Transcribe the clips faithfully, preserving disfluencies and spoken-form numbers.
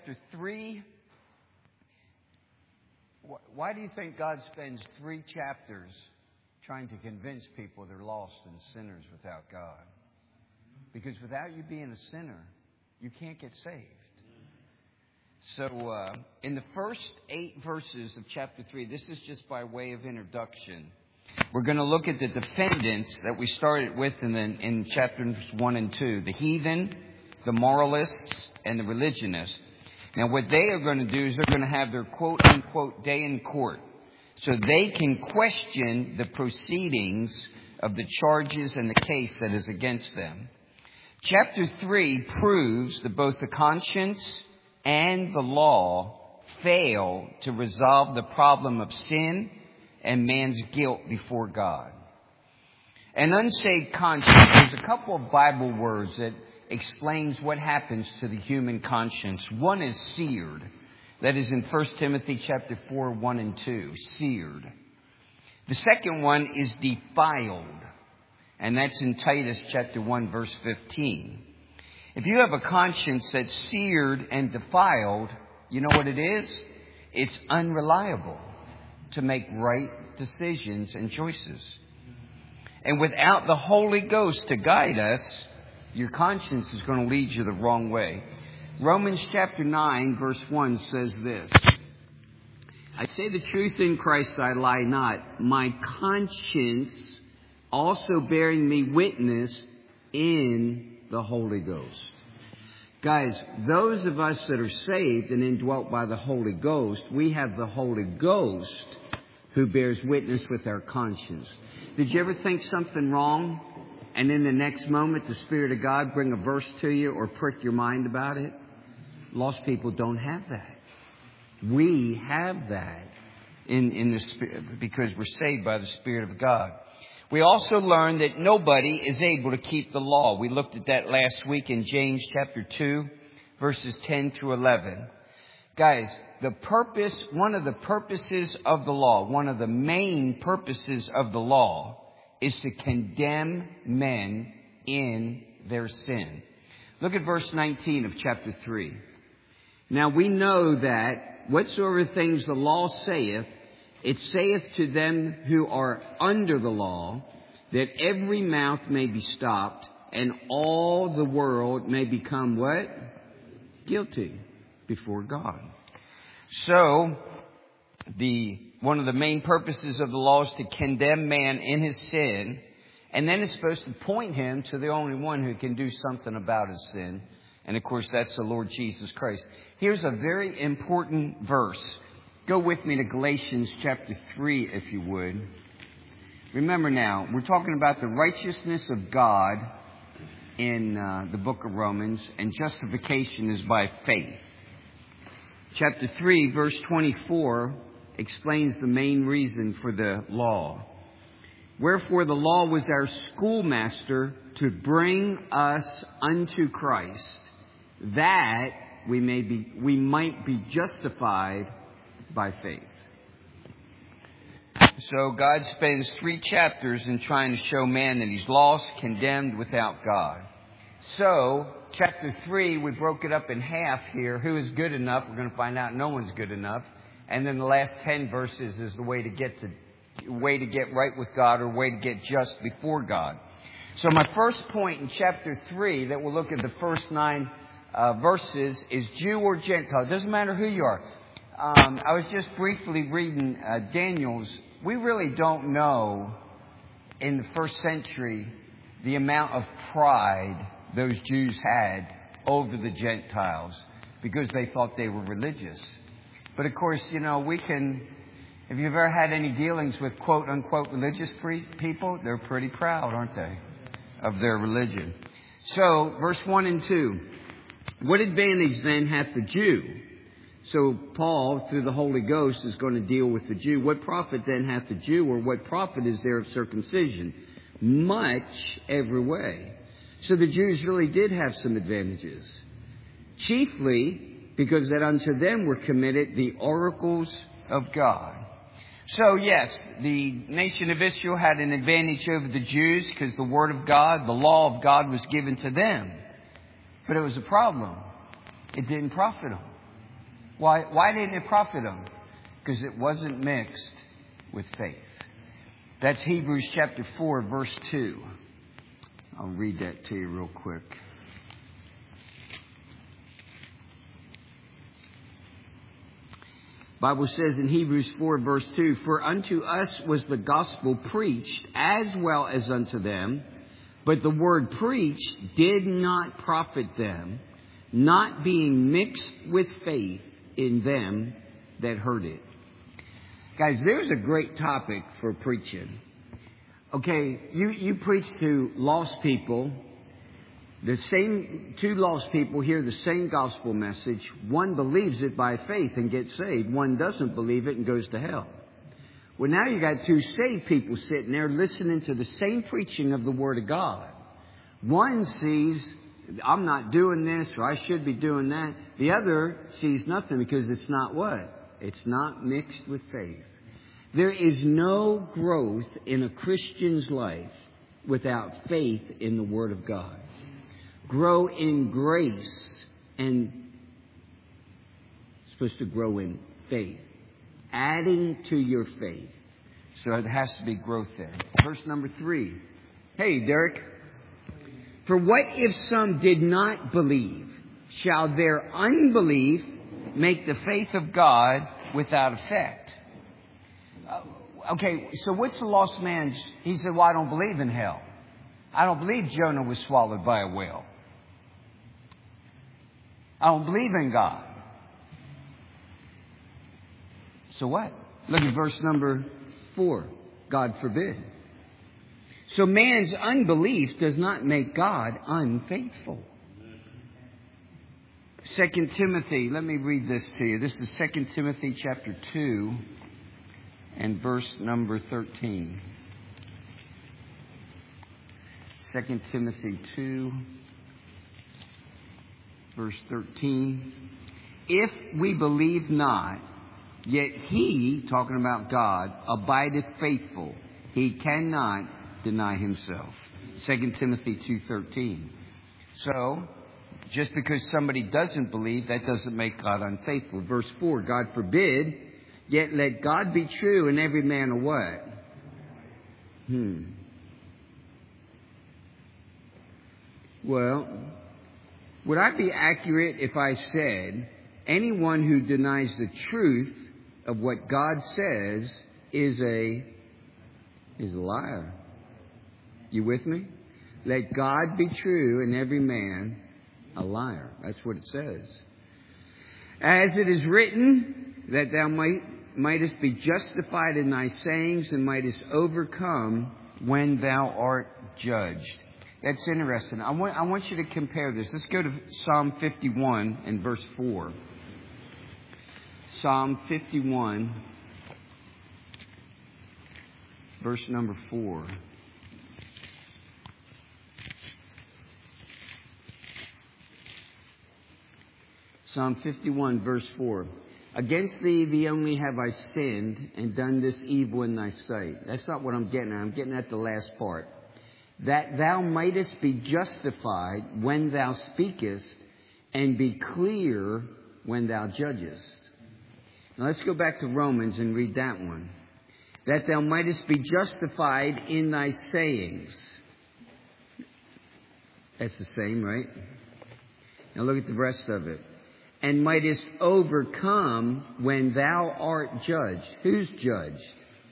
Chapter three. Why do you think God spends three chapters trying to convince people they're lost and sinners without God? Because without you being a sinner, you can't get saved. So uh, in the first eight verses of chapter three, this is just by way of introduction. We're going to look at the defendants that we started with in, the, in chapters one and two. The heathen, the moralists, and the religionists. Now what they are going to do is they're going to have their quote-unquote day in court. So they can question the proceedings of the charges and the case that is against them. Chapter three proves that both the conscience and the law fail to resolve the problem of sin and man's guilt before God. An unsaved conscience, there's a couple of Bible words that explains what happens to the human conscience. One is seared. That is in First Timothy chapter four, one and two. Seared. The second one is defiled. And that's in Titus chapter one, verse fifteen. If you have a conscience that's seared and defiled, you know what it is? It's unreliable to make right decisions and choices. And without the Holy Ghost to guide us, your conscience is going to lead you the wrong way. Romans chapter nine, verse one says this. I say the truth in Christ, I lie not. My conscience also bearing me witness in the Holy Ghost. Guys, those of us that are saved and indwelt by the Holy Ghost, we have the Holy Ghost who bears witness with our conscience. Did you ever think something wrong? And in the next moment, the Spirit of God bring a verse to you or prick your mind about it? Lost people don't have that. We have that in, in the Spirit because we're saved by the Spirit of God. We also learned that nobody is able to keep the law. We looked at that last week in James chapter two, verses ten through eleven. Guys, the purpose, one of the purposes of the law, one of the main purposes of the law is to condemn men in their sin. Look at verse nineteen of chapter three. Now we know that whatsoever things the law saith, it saith to them who are under the law, that every mouth may be stopped, and all the world may become what? Guilty before God. So, the one of the main purposes of the law is to condemn man in his sin, and then it's supposed to point him to the only one who can do something about his sin. And of course, that's the Lord Jesus Christ. Here's a very important verse. Go with me to Galatians chapter three, if you would. Remember now, we're talking about the righteousness of God in uh, the book of Romans, and justification is by faith. Chapter three, verse twenty-four, explains the main reason for the law. Wherefore the law was our schoolmaster to bring us unto Christ, that we may be, we might be justified by faith. So God spends three chapters in trying to show man that he's lost, condemned, without God. So, chapter three, we broke it up in half here. Who is good enough? We're going to find out no one's good enough. And then the last ten verses is the way to get to, way to get right with God, or way to get just before God. So my first point in chapter three, that we'll look at the first nine uh, verses, is Jew or Gentile. It doesn't matter who you are. Um, I was just briefly reading uh, Daniel's. We really don't know in the first century the amount of pride those Jews had over the Gentiles because they thought they were religious. But of course, you know, we can, if you've ever had any dealings with quote unquote religious pre- people, they're pretty proud, aren't they, of their religion. So, verse one and two. What advantage then hath the Jew? So Paul, through the Holy Ghost, is going to deal with the Jew. What profit then hath the Jew, or what profit is there of circumcision? Much every way. So the Jews really did have some advantages. Chiefly because that unto them were committed the oracles of God. So yes, the nation of Israel had an advantage over the Jews because the Word of God, the law of God was given to them. But it was a problem. It didn't profit them. Why, why didn't it profit them? Because it wasn't mixed with faith. That's Hebrews chapter four, verse two. I'll read that to you real quick. Bible says in Hebrews four, verse two, "For unto us was the gospel preached as well as unto them, but the word preached did not profit them, not being mixed with faith in them that heard it." Guys, there's a great topic for preaching. Okay, you, you preach to lost people. The same two lost people hear the same gospel message. One believes it by faith and gets saved. One doesn't believe it and goes to hell. Well, now you got two saved people sitting there listening to the same preaching of the Word of God. One sees, I'm not doing this, or I should be doing that. The other sees nothing because it's not what? It's not mixed with faith. There is no growth in a Christian's life without faith in the Word of God. Grow in grace and supposed to grow in faith. Adding to your faith. So it has to be growth there. Verse number three. Hey, Derek. "For what if some did not believe? Shall their unbelief make the faith of God without effect?" Uh, okay, so what's the lost man's? He said, well, I don't believe in hell. I don't believe Jonah was swallowed by a whale. I don't believe in God. So what? Look at verse number four. God forbid. So man's unbelief does not make God unfaithful. Second Timothy, let me read this to you. This is Second Timothy chapter two and verse number thirteen. Second Timothy two, verse thirteen. "If we believe not, yet he," talking about God, "abideth faithful. He cannot deny himself." Second Timothy two thirteen. So, just because somebody doesn't believe, that doesn't make God unfaithful. Verse four, "God forbid, yet let God be true and every man a what?" Hmm. Well, would I be accurate if I said anyone who denies the truth of what God says is a is a liar? You with me? Let God be true and every man a liar. That's what it says. "As it is written, that thou might, mightest be justified in thy sayings and mightest overcome when thou art judged." That's interesting. I want, I want you to compare this. Let's go to Psalm fifty-one and verse four. Psalm fifty-one, verse number four. Psalm fifty-one, verse four. "Against thee, thee only have I sinned and done this evil in thy sight." That's not what I'm getting at. I'm getting at the last part. "That thou mightest be justified when thou speakest and be clear when thou judgest." Now let's go back to Romans and read that one. "That thou mightest be justified in thy sayings." That's the same, right? Now look at the rest of it. "And mightest overcome when thou art judged." Who's judged?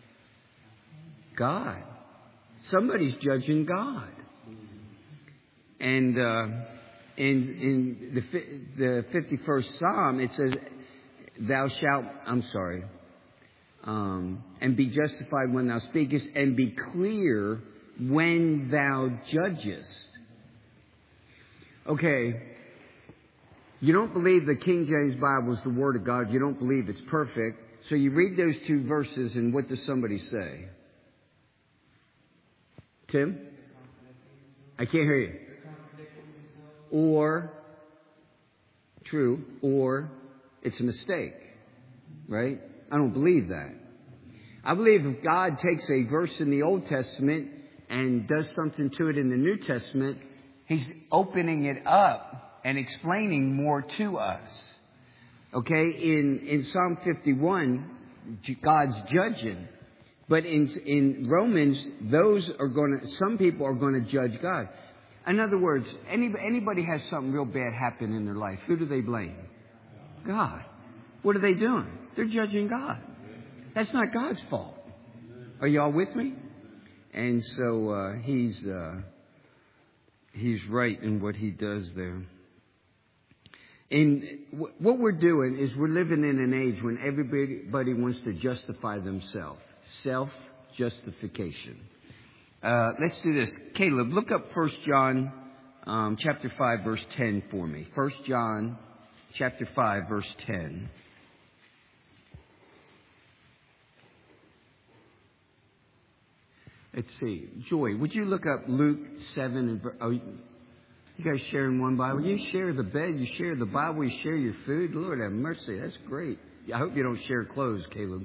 God. Somebody's judging God. And uh, in in the the fifty-first Psalm, it says, "Thou shalt," I'm sorry, um, "and be justified when thou speakest, and be clear when thou judgest." Okay. You don't believe the King James Bible is the Word of God. You don't believe it's perfect. So you read those two verses, and what does somebody say? Tim? I can't hear you. Or, true, or it's a mistake, right? I don't believe that. I believe if God takes a verse in the Old Testament and does something to it in the New Testament, He's opening it up and explaining more to us. Okay, in, in Psalm fifty-one, God's judging. But in, in Romans, those are going to, some people are going to judge God. In other words, any, anybody has something real bad happen in their life, who do they blame? God. What are they doing? They're judging God. That's not God's fault. Are y'all with me? And so uh, he's uh, he's right in what he does there. And w- what we're doing is we're living in an age when everybody wants to justify themselves. Self-justification. Uh, let's do this. Caleb, look up First John um, chapter five, verse ten for me. First John chapter five, verse ten. Let's see. Joy, would you look up Luke seven? And, oh, you guys sharing one Bible? You share the bed, you share the Bible, you share your food. Lord have mercy. That's great. I hope you don't share clothes, Caleb.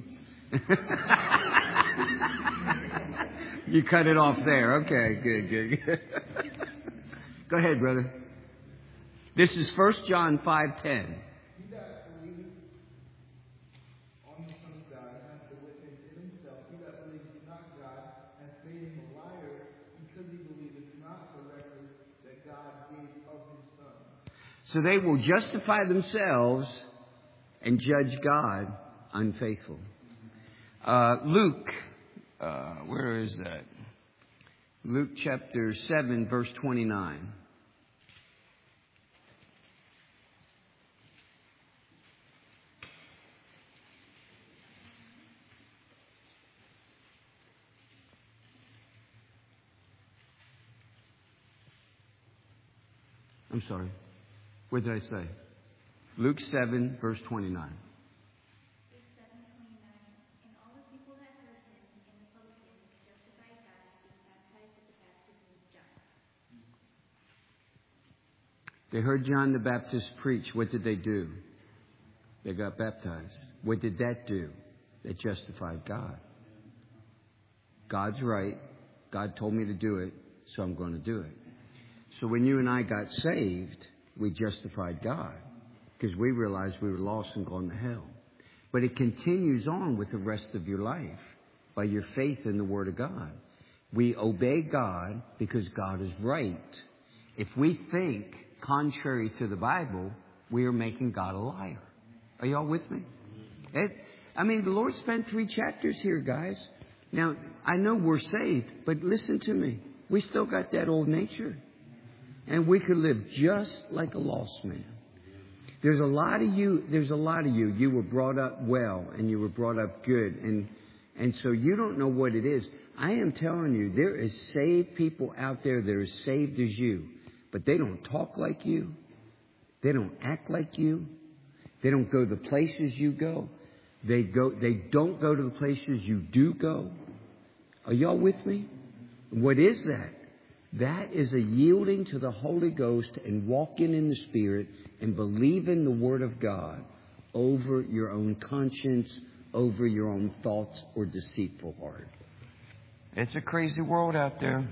You cut it off there. Okay, good, good, good. Go ahead, brother. This is First John five ten. So they will justify themselves and judge God unfaithful. Uh, Luke, uh, where is that? Luke chapter seven, verse twenty-nine. I'm sorry. What did I say? Luke seven, verse twenty-nine. They heard John the Baptist preach. What did they do? They got baptized. What did that do? That justified God. God's right. God told me to do it, so I'm going to do it. So when you and I got saved, we justified God because we realized we were lost and going to hell. But it continues on with the rest of your life by your faith in the Word of God. We obey God because God is right. If we think contrary to the Bible, we are making God a liar. Are y'all with me? It, I mean, the Lord spent three chapters here, guys. Now, I know we're saved, but listen to me. We still got that old nature. And we could live just like a lost man. There's a lot of you, there's a lot of you, you were brought up well and you were brought up good. And, and so you don't know what it is. I am telling you, there is saved people out there that are as saved as you. But they don't talk like you. They don't act like you. They don't go the places you go. They go. They don't go to the places you do go. Are y'all with me? What is that? That is a yielding to the Holy Ghost and walking in the Spirit and believing the Word of God over your own conscience, over your own thoughts or deceitful heart. It's a crazy world out there.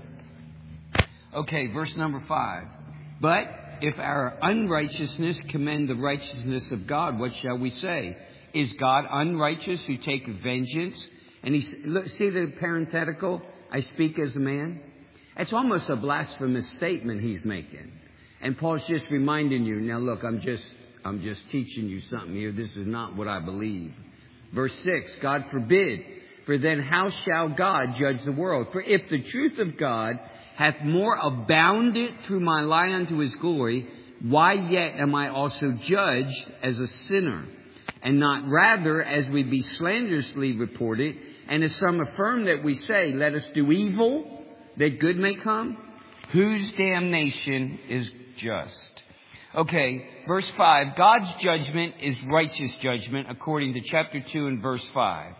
Okay, verse number five. But if our unrighteousness commend the righteousness of God, what shall we say? Is God unrighteous who take vengeance? And he look, see the parenthetical, I speak as a man? It's almost a blasphemous statement he's making. And Paul's just reminding you, now look, I'm just I'm just teaching you something here. This is not what I believe. Verse six, God forbid. For then how shall God judge the world? For if the truth of God hath more abounded through my lie unto his glory, why yet am I also judged as a sinner? And not rather as we be slanderously reported, and as some affirm that we say, let us do evil, that good may come? Whose damnation is just? Okay, verse five, God's judgment is righteous judgment according to chapter two and verse five.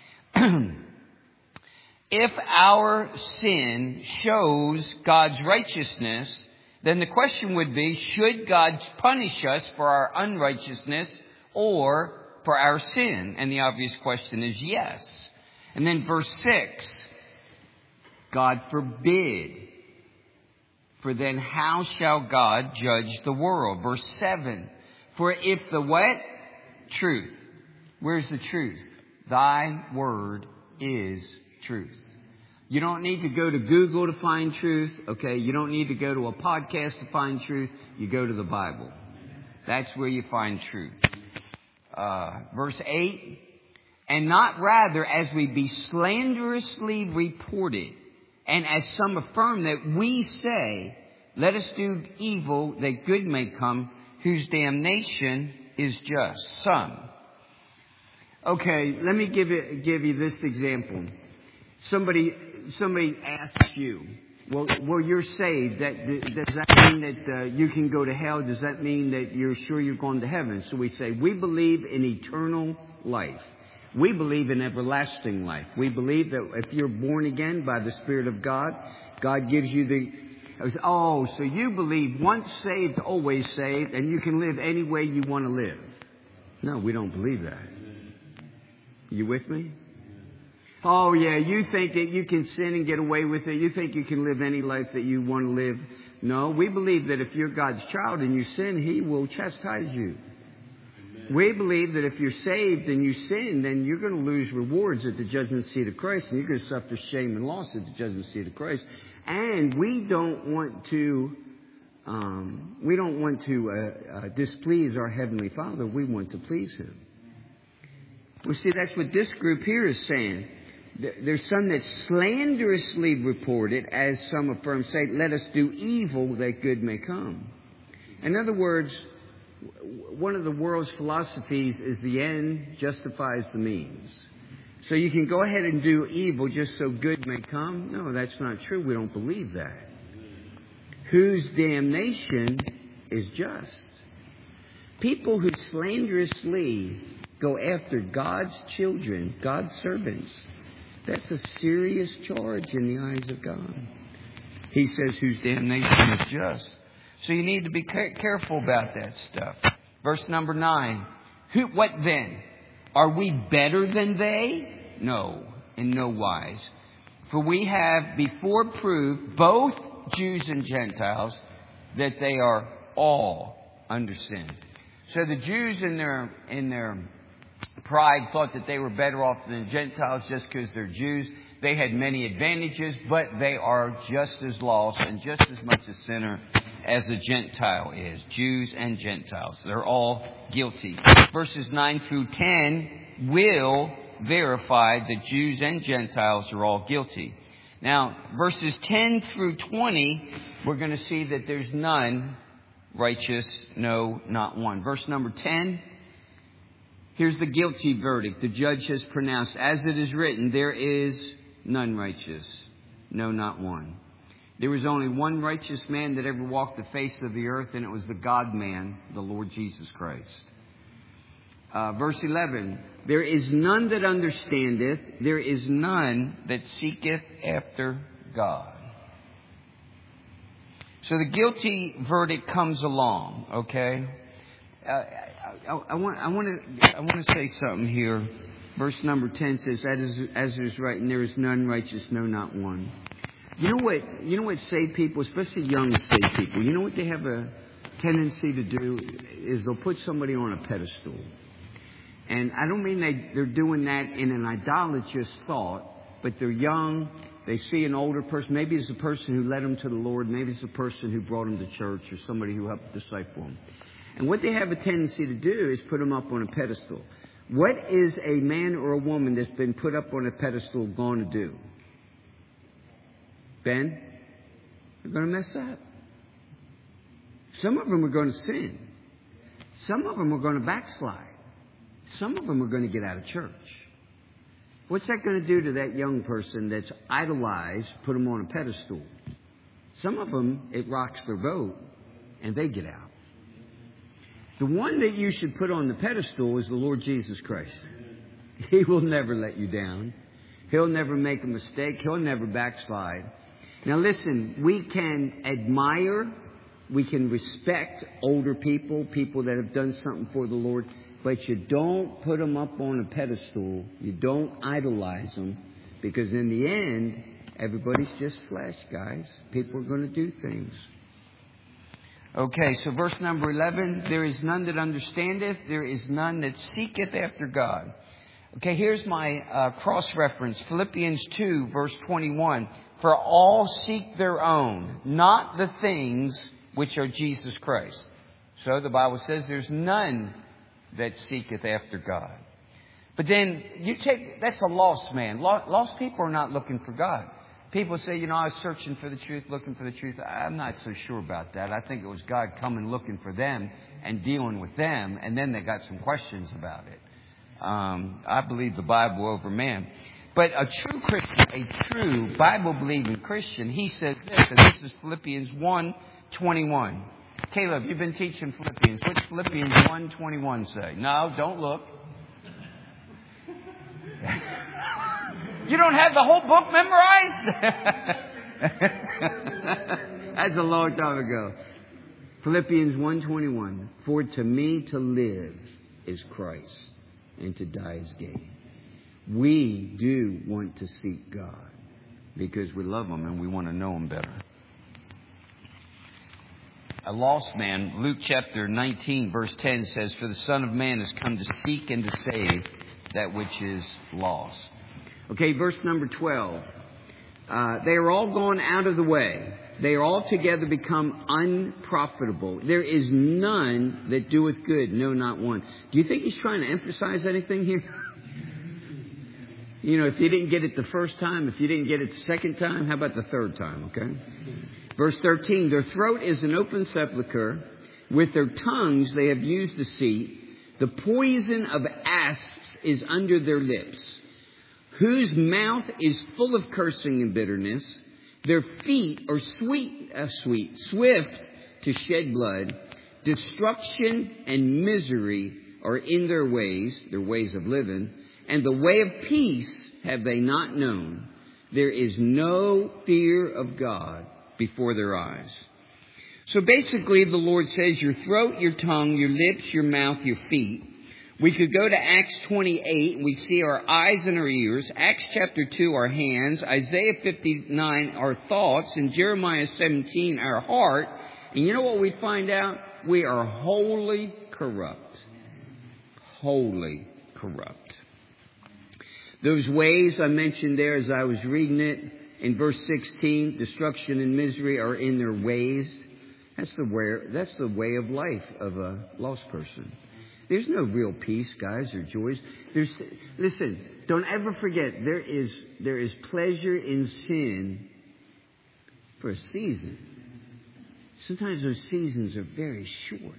If our sin shows God's righteousness, then the question would be, should God punish us for our unrighteousness or for our sin? And the obvious question is yes. And then verse six, God forbid. For then how shall God judge the world? Verse seven, for if the what? truth. Where's the truth? Thy word is truth. You don't need to go to Google to find truth, okay? You don't need to go to a podcast to find truth. You go to the Bible. That's where you find truth. Uh, verse eight, and not rather as we be slanderously reported, and as some affirm that we say, let us do evil that good may come, whose damnation is just. Some. Okay, let me give you, give you this example. Somebody, somebody asks you, well, well, you're saved. That, does that mean that uh, you can go to hell? Does that mean that you're sure you're going to heaven? So we say, we believe in eternal life. We believe in everlasting life. We believe that if you're born again by the Spirit of God, God gives you the... Oh, so you believe once saved, always saved, and you can live any way you want to live. No, we don't believe that. You with me? Oh, yeah, you think that you can sin and get away with it. You think you can live any life that you want to live. No, we believe that if you're God's child and you sin, He will chastise you. Amen. We believe that if you're saved and you sin, then you're going to lose rewards at the judgment seat of Christ, and you're going to suffer shame and loss at the judgment seat of Christ. And we don't want to, um, we don't want to uh, uh, displease our Heavenly Father. We want to please Him. Well, see, that's what this group here is saying. There's some that slanderously report it, as some affirm, say, let us do evil that good may come. In other words, one of the world's philosophies is the end justifies the means. So you can go ahead and do evil just so good may come. No, that's not true. We don't believe that. Whose damnation is just. People who slanderously go after God's children, God's servants, that's a serious charge in the eyes of God. He says whose damnation is just. So you need to be careful about that stuff. Verse number nine. Who, what then? Are we better than they? No, in no wise. For we have before proved, both Jews and Gentiles, that they are all under sin. So the Jews in their in their pride thought that they were better off than the Gentiles just because they're Jews. They had many advantages, but they are just as lost and just as much a sinner as a Gentile is. Jews and Gentiles. They're all guilty. Verses nine through ten will verify that Jews and Gentiles are all guilty. Now, verses ten through twenty, we're going to see that there's none righteous, no, not one. Verse number ten. Here's the guilty verdict. The judge has pronounced, as it is written, there is none righteous. No, not one. There was only one righteous man that ever walked the face of the earth, and it was the God-man, the Lord Jesus Christ. Uh, verse eleven, there is none that understandeth, there is none that seeketh after God. So the guilty verdict comes along, okay? Uh, I, I want, I want to, I want to say something here. Verse number ten says, "As as it is written, there is none righteous, no, not one." You know what? You know what saved people, especially young saved people. You know what they have a tendency to do is they'll put somebody on a pedestal, and I don't mean they they're doing that in an idolatrous thought, but they're young. They see an older person. Maybe it's a person who led them to the Lord. Maybe it's a person who brought them to church, or somebody who helped disciple them. And what they have a tendency to do is put them up on a pedestal. What is a man or a woman that's been put up on a pedestal going to do? Ben? They're going to mess up. Some of them are going to sin. Some of them are going to backslide. Some of them are going to get out of church. What's that going to do to that young person that's idolized, put them on a pedestal? Some of them, it rocks their boat, and they get out. The one that you should put on the pedestal is the Lord Jesus Christ. He will never let you down. He'll never make a mistake. He'll never backslide. Now listen, we can admire, we can respect older people, people that have done something for the Lord, but you don't put them up on a pedestal. You don't idolize them, because in the end, everybody's just flesh, guys. People are going to do things. Okay, so verse number eleven, there is none that understandeth, there is none that seeketh after God. Okay, here's my uh, cross-reference, Philippians two, verse twenty-one. For all seek their own, not the things which are Jesus Christ. So the Bible says there's none that seeketh after God. But then you take, that's a lost man. Lost people are not looking for God. People say, you know, I was searching for the truth, looking for the truth. I'm not so sure about that. I think it was God coming looking for them and dealing with them, and then they got some questions about it. Um, I believe the Bible over man. But a true Christian, a true Bible-believing Christian, he says this, and this is Philippians one twenty-one. Caleb, you've been teaching Philippians. What's Philippians one twenty-one say? No, don't look. You don't have the whole book memorized? That's a long time ago. Philippians one twenty-one. For to me to live is Christ, and to die is gain. We do want to seek God because we love Him and we want to know Him better. A lost man, Luke chapter nineteen, verse ten says, for the Son of Man has come to seek and to save that which is lost. Okay, verse number twelve. Uh, they are all gone out of the way. They are altogether become unprofitable. There is none that doeth good, no, not one. Do you think he's trying to emphasize anything here? You know, if you didn't get it the first time, if you didn't get it the second time, how about the third time, okay? Verse thirteen, their throat is an open sepulchre. With their tongues they have used deceit. The poison of asps is under their lips, whose mouth is full of cursing and bitterness. Their feet are sweet, uh, sweet, swift to shed blood. Destruction and misery are in their ways, their ways of living. And the way of peace have they not known. There is no fear of God before their eyes. So basically the Lord says your throat, your tongue, your lips, your mouth, your feet. We could go to Acts twenty-eight and we see our eyes and our ears. Acts chapter two, our hands. Isaiah fifty-nine, our thoughts. And Jeremiah seventeen, our heart. And you know what we find out? We are wholly corrupt. Wholly corrupt. Those ways I mentioned there as I was reading it in verse sixteen, destruction and misery are in their ways. That's the way, that's the way of life of a lost person. There's no real peace, guys, or joys. There's, listen, don't ever forget, there is, there is pleasure in sin for a season. Sometimes those seasons are very short.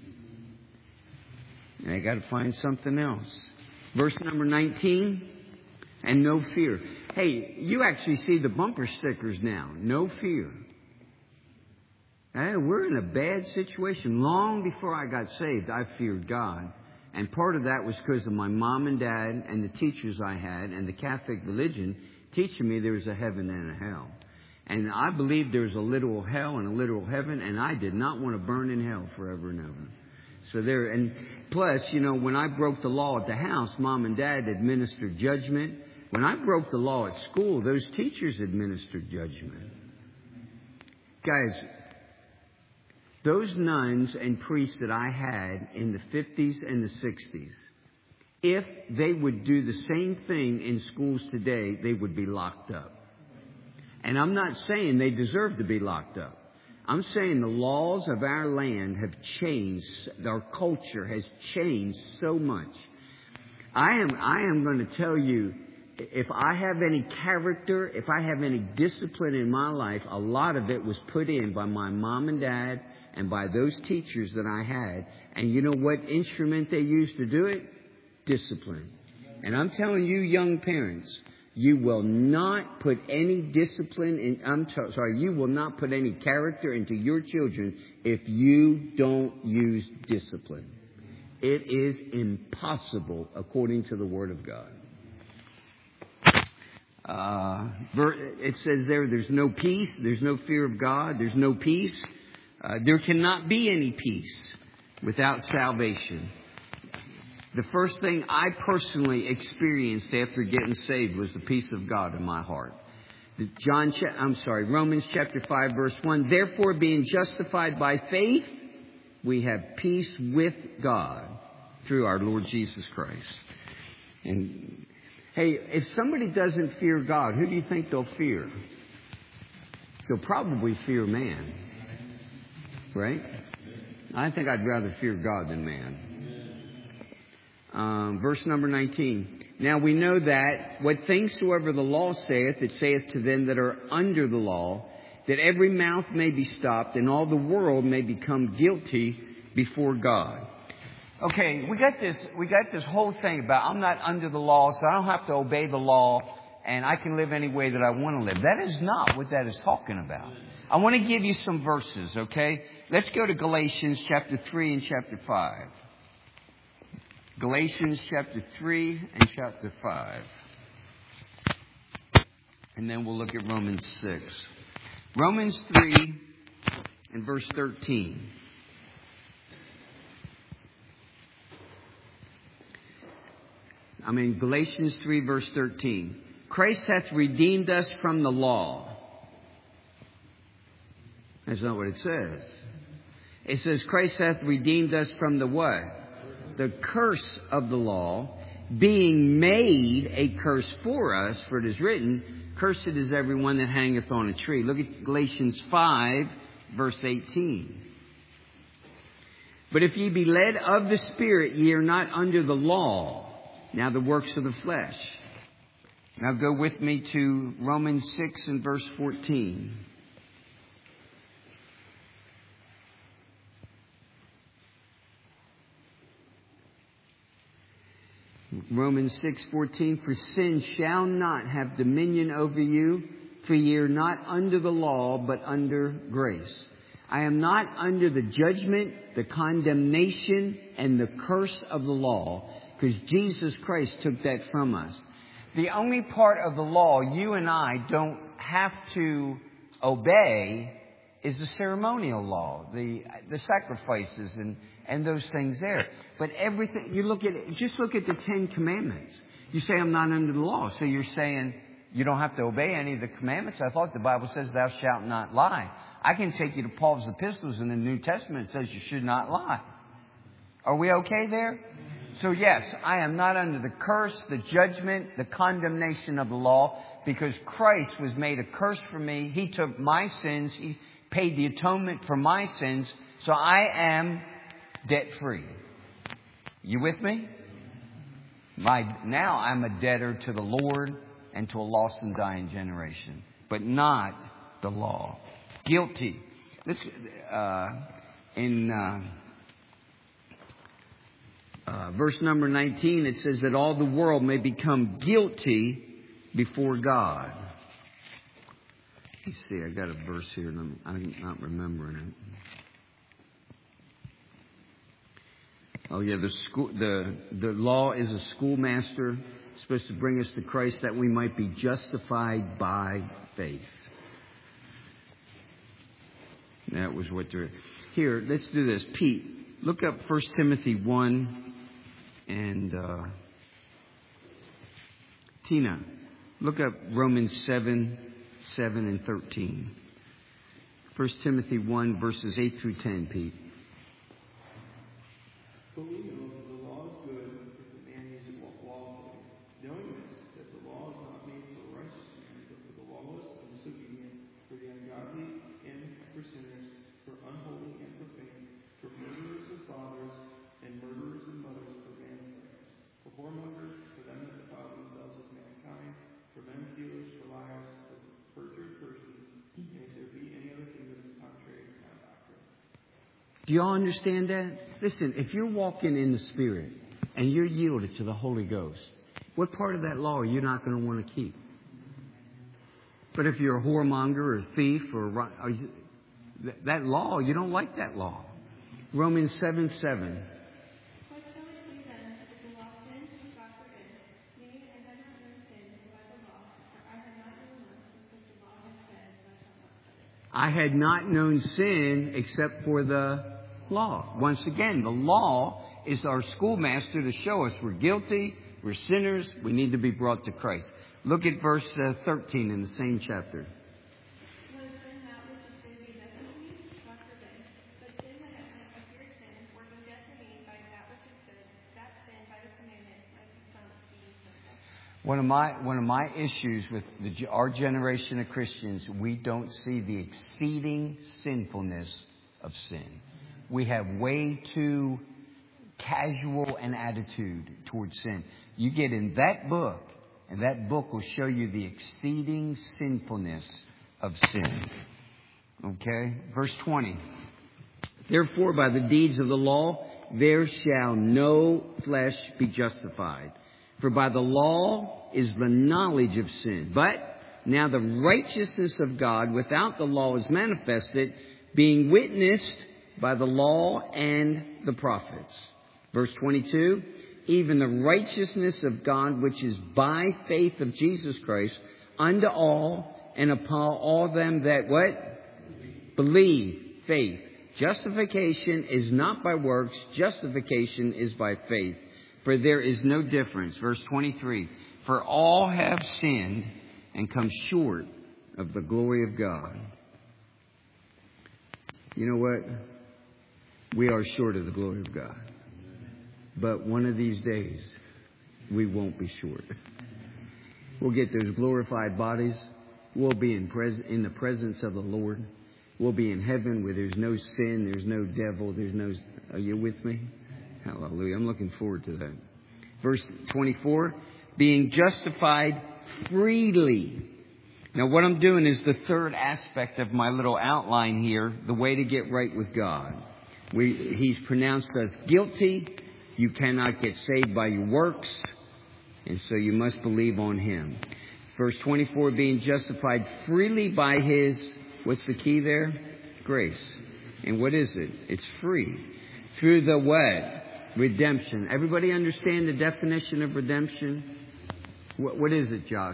And I got to find something else. Verse number nineteen, and no fear. Hey, you actually see the bumper stickers now. No fear. Hey, we're in a bad situation. Long before I got saved, I feared God. And part of that was because of my mom and dad and the teachers I had and the Catholic religion teaching me there was a heaven and a hell. And I believed there was a literal hell and a literal heaven, and I did not want to burn in hell forever and ever. So there, and plus, you know, when I broke the law at the house, mom and dad administered judgment. When I broke the law at school, those teachers administered judgment. Guys, those nuns and priests that I had in the fifties and the sixties, if they would do the same thing in schools today, they would be locked up. And I'm not saying they deserve to be locked up. I'm saying the laws of our land have changed. Our culture has changed so much. I am, I am going to tell you, if I have any character, if I have any discipline in my life, a lot of it was put in by my mom and dad and by those teachers that I had. And you know what instrument they used to do it? Discipline. And I'm telling you, young parents, you will not put any discipline in, I'm t- sorry, you will not put any character into your children if you don't use discipline. It is impossible according to the Word of God. Uh, it says there, there's no peace, there's no fear of God, there's no peace. Uh, there cannot be any peace without salvation. The first thing I personally experienced after getting saved was the peace of God in my heart. John, I'm sorry, Romans chapter five, verse one. Therefore, being justified by faith, we have peace with God through our Lord Jesus Christ. And hey, if somebody doesn't fear God, who do you think they'll fear? They'll probably fear man. Right? I think I'd rather fear God than man. Um, verse number nineteen. Now we know that what things soever the law saith, it saith to them that are under the law, that every mouth may be stopped and all the world may become guilty before God. Okay, we got this, we got this whole thing about I'm not under the law, so I don't have to obey the law, and I can live any way that I want to live. That is not what that is talking about. I want to give you some verses, okay? Let's go to Galatians chapter three and chapter five. Galatians chapter three and chapter five. And then we'll look at Romans six. Romans three and verse thirteen. I mean, Galatians three, verse thirteen. Christ hath redeemed us from the law. That's not what it says. It says, Christ hath redeemed us from the what? The curse of the law, being made a curse for us, for it is written, cursed is everyone that hangeth on a tree. Look at Galatians five, verse eighteen. But if ye be led of the Spirit, ye are not under the law. Now the works of the flesh. Now go with me to Romans six and verse fourteen. Romans six fourteen. For sin shall not have dominion over you, for ye are not under the law, but under grace. I am not under the judgment, the condemnation, and the curse of the law, because Jesus Christ took that from us. The only part of the law you and I don't have to obey is the ceremonial law, the the sacrifices and, and those things there. But everything, you look at it, just look at the Ten Commandments. You say, I'm not under the law. So you're saying you don't have to obey any of the commandments? I thought the Bible says thou shalt not lie. I can take you to Paul's epistles in the New Testament. It says you should not lie. Are we okay there? So yes, I am not under the curse, the judgment, the condemnation of the law, because Christ was made a curse for me. He took my sins. He paid the atonement for my sins. So I am debt free. You with me? My, now I'm a debtor to the Lord and to a lost and dying generation, but not the law. Guilty. This, uh, in, uh, Uh, verse number nineteen, it says that all the world may become guilty before God. Let's see, I got a verse here and I'm, I'm not remembering it. Oh yeah, the school, the the law is a schoolmaster, supposed to bring us to Christ that we might be justified by faith. That was what they're here. Let's do this, Pete. Look up First Timothy one. And uh, Tina, look up Romans seven, seven and thirteen. First Timothy one, verses eight through ten, Pete. For we know that the law is good if the man uses it lawfully, knowing this, that the law is not made for righteous men, but for the lawless and disobedient, for the ungodly and for sinners, for unholy and profane, for murderers and fathers, and murderers and mothers, for for whoremongers, for them that defile themselves with mankind, for men stealers, for liars, for perjured persons, and if there be any other thing that is contrary to my doctrine. Do you all understand that? Listen, if you're walking in the Spirit and you're yielded to the Holy Ghost, what part of that law are you not going to want to keep? But if you're a whoremonger or a thief or a, that law, you don't like that law. Romans seven, seven. I had not known sin except for the law. Once again, the law is our schoolmaster to show us we're guilty, we're sinners, we need to be brought to Christ. Look at verse uh, thirteen in the same chapter. One of my one of my issues with the, our generation of Christians, we don't see the exceeding sinfulness of sin. We have way too casual an attitude towards sin. You get in that book, and that book will show you the exceeding sinfulness of sin. Okay? Verse twenty. Therefore, by the deeds of the law, there shall no flesh be justified. For by the law is the knowledge of sin. But now the righteousness of God without the law is manifested, being witnessed by the law and the prophets. Verse twenty-two, even the righteousness of God which is by faith of Jesus Christ unto all and upon all them that what? Believe. Faith. Justification is not by works. Justification is by faith. For there is no difference. Verse twenty-three. For all have sinned and come short of the glory of God. You know what? We are short of the glory of God. But one of these days, we won't be short. We'll get those glorified bodies. We'll be in, pres- in the presence of the Lord. We'll be in heaven where there's no sin, there's no devil, there's no... Are you with me? Hallelujah. I'm looking forward to that. Verse twenty-four, being justified freely. Now what I'm doing is the third aspect of my little outline here, the way to get right with God. We, he's pronounced us guilty. You cannot get saved by your works, and so you must believe on Him. Verse twenty-four, being justified freely by His, what's the key there? Grace. And what is it? It's free. Through the what? Redemption. Everybody understand the definition of redemption? What, what is it, Josh?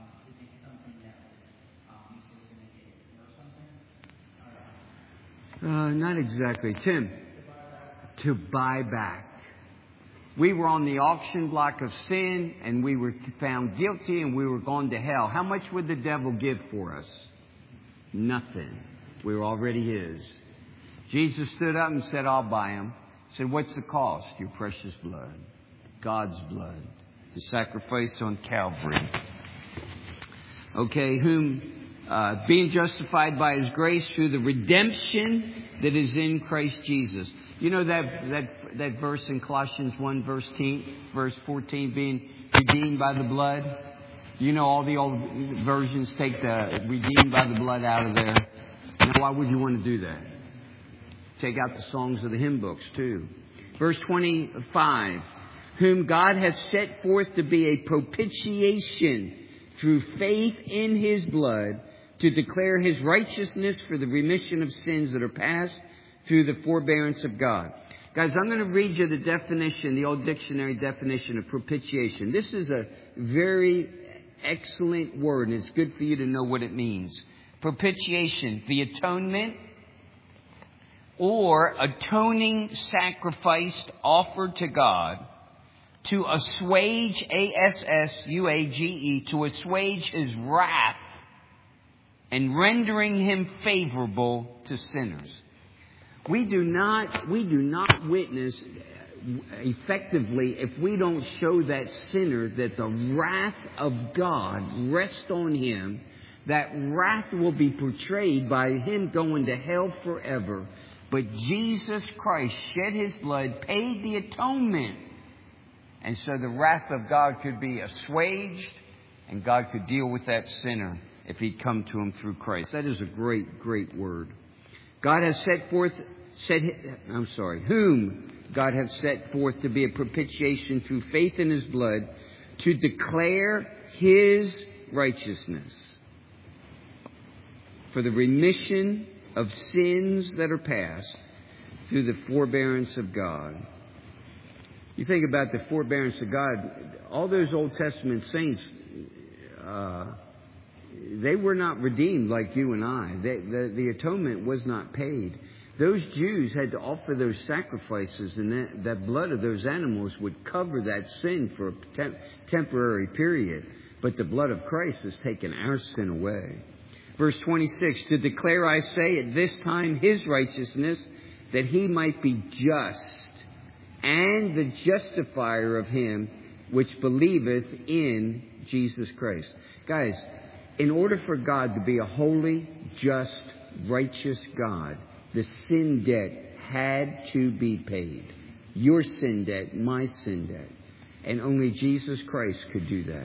Uh, not exactly. Tim? To buy back. We were on the auction block of sin, and we were found guilty, and we were gone to hell. How much would the devil give for us? Nothing. We were already His. Jesus stood up and said, I'll buy him. He said, what's the cost? Your precious blood. God's blood. The sacrifice on Calvary. Okay, whom, uh, being justified by His grace through the redemption that is in Christ Jesus. You know that that that verse in Colossians one, verse fourteen, being redeemed by the blood? You know all the old versions take the redeemed by the blood out of there. Now why would you want to do that? Take out the songs of the hymn books too. Verse twenty-five. Whom God hath set forth to be a propitiation through faith in His blood, to declare His righteousness for the remission of sins that are past through the forbearance of God. Guys, I'm going to read you the definition, the old dictionary definition of propitiation. This is a very excellent word, and it's good for you to know what it means. Propitiation, the atonement or atoning sacrifice offered to God to assuage, A S S U A G E, to assuage His wrath and rendering Him favorable to sinners. We do not, we do not witness effectively if we don't show that sinner that the wrath of God rests on him. That wrath will be portrayed by him going to hell forever. But Jesus Christ shed His blood, paid the atonement. And so the wrath of God could be assuaged, and God could deal with that sinner if he'd come to Him through Christ. That is a great, great word. God has set forth, set, I'm sorry, whom God hath set forth to be a propitiation through faith in His blood, to declare His righteousness for the remission of sins that are past through the forbearance of God. You think about the forbearance of God, all those Old Testament saints, uh, they were not redeemed like you and I. They, the, the atonement was not paid. Those Jews had to offer those sacrifices, and that, that blood of those animals would cover that sin for a temp- temporary period. but the blood of Christ has taken our sin away. Verse twenty-six, to declare, I say, at this time his righteousness, that he might be just, and the justifier of him which believeth in Jesus Christ. Guys, in order for God to be a holy, just, righteous God, the sin debt had to be paid. Your sin debt, my sin debt. And only Jesus Christ could do that.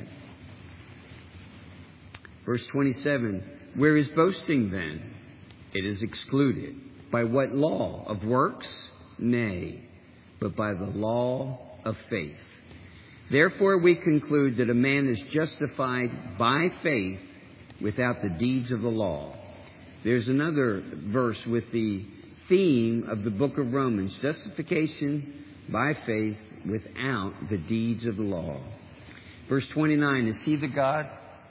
Verse twenty-seven, where is boasting then? It is excluded. By what law? Of works? Nay, but by the law of faith. Therefore we conclude that a man is justified by faith without the deeds of the law. There's another verse with the theme of the book of Romans. Justification by faith without the deeds of the law. Verse twenty-nine, is he the God?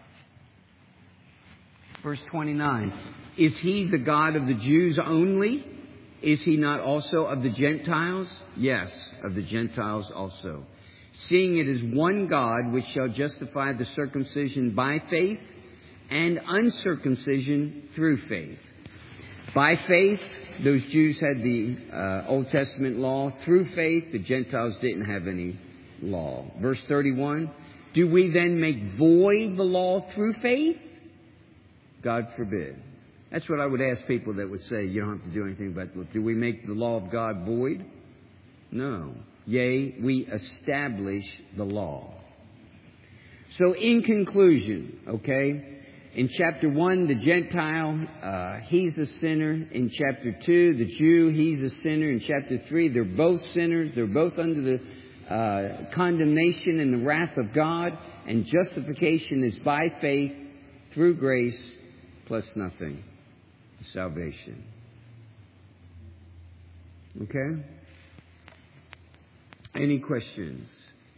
Verse twenty-nine, is he the God of the Jews only? Is he not also of the Gentiles? Yes, of the Gentiles also. Seeing it is one God which shall justify the circumcision by faith and uncircumcision through faith. By faith, those Jews had the uh, Old Testament law. Through faith, the Gentiles didn't have any law. Verse thirty-one, do we then make void the law through faith? God forbid. That's what I would ask people that would say, you don't have to do anything about it. Do we make the law of God void? No. Yea, we establish the law. So in conclusion, okay, in chapter one, the Gentile, uh, he's a sinner. In chapter two, the Jew, he's a sinner. In chapter three, they're both sinners. They're both under the uh, condemnation and the wrath of God. And justification is by faith through grace plus nothing. Salvation. Okay? Any questions?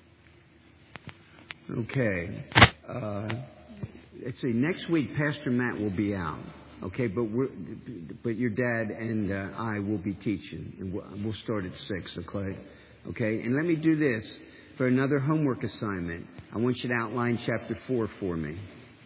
Okay. Uh, let's see. Next week, Pastor Matt will be out. Okay, but we're, but your dad and uh, I will be teaching, and we'll, we'll start at six. Okay. Okay. And let me do this for another homework assignment. I want you to outline chapter four for me.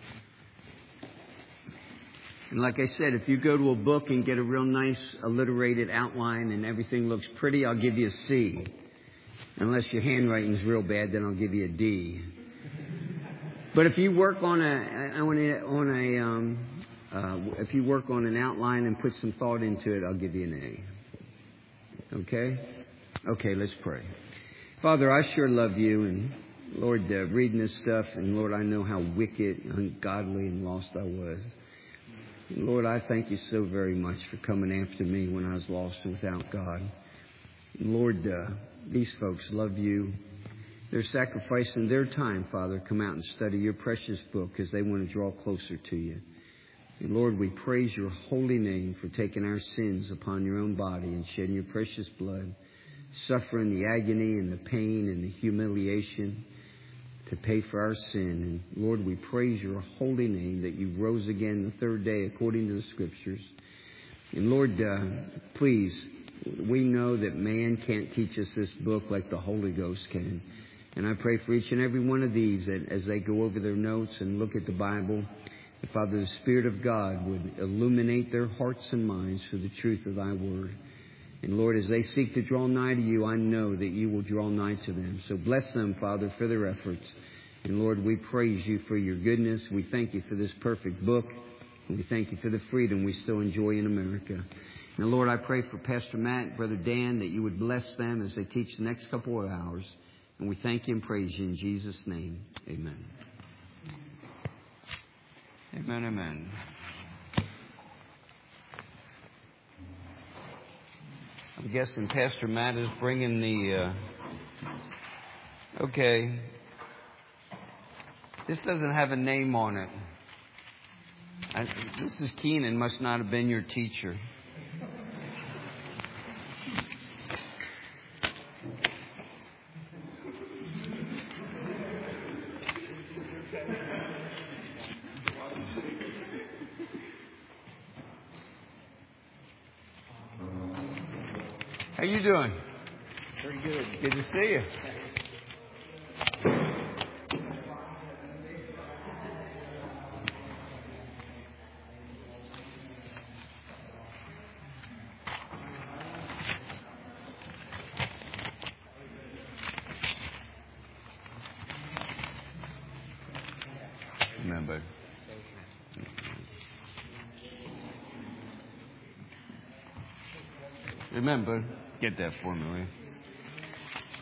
And like I said, if you go to a book and get a real nice alliterated outline and everything looks pretty, I'll give you a C. Unless your handwriting's real bad, then I'll give you a D. But if you work on a on a, on a um, uh, if you work on an outline and put some thought into it, I'll give you an A. Okay? Okay, let's pray. Father, I sure love you, and Lord, uh, reading this stuff, and Lord, I know how wicked, ungodly, and lost I was. Lord, I thank you so very much for coming after me when I was lost and without God. Lord, uh, these folks love you. They're sacrificing their time, Father, come out and study your precious book because they want to draw closer to you. And Lord, we praise your holy name for taking our sins upon your own body and shedding your precious blood, suffering the agony and the pain and the humiliation to pay for our sin. And Lord, we praise your holy name that you rose again the third day according to the Scriptures. And Lord, uh, please, we know that man can't teach us this book like the Holy Ghost can. And I pray for each and every one of these that as they go over their notes and look at the Bible, that Father, the Spirit of God would illuminate their hearts and minds for the truth of thy word. And Lord, as they seek to draw nigh to you, I know that you will draw nigh to them. So bless them, Father, for their efforts. And Lord, we praise you for your goodness. We thank you for this perfect book. And we thank you for the freedom we still enjoy in America. Now, Lord, I pray for Pastor Matt, Brother Dan, that you would bless them as they teach the next couple of hours. And we thank you and praise you in Jesus' name. Amen. Amen, amen. I'm guessing Pastor Matt is bringing the... Uh, okay. This doesn't have a name on it. I, Missus Keenan must not have been your teacher. How you doing? Pretty good. Good to see you. Remember. Remember. Get that for me, will you?